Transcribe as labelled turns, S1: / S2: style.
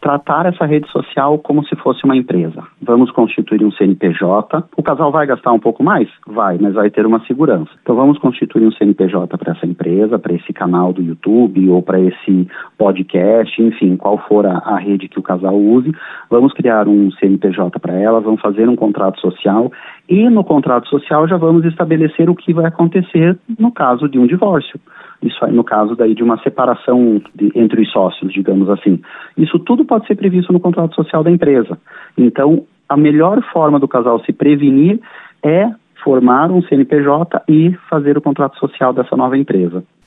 S1: tratar essa rede social como se fosse uma empresa. Vamos constituir um CNPJ. O casal vai gastar um pouco mais? Vai, mas vai ter uma segurança. Então vamos constituir um CNPJ para essa empresa, para esse canal do YouTube ou para esse podcast, enfim, qual for a rede que o casal use. Vamos criar um CNPJ para ela, vamos fazer um contrato social e no contrato social já vamos estabelecer o que vai acontecer no caso de um divórcio. Isso aí no caso daí de uma separação entre os sócios, digamos assim. Isso tudo pode ser previsto no contrato social da empresa. Então, a melhor forma do casal se prevenir é formar um CNPJ e fazer o contrato social dessa nova empresa.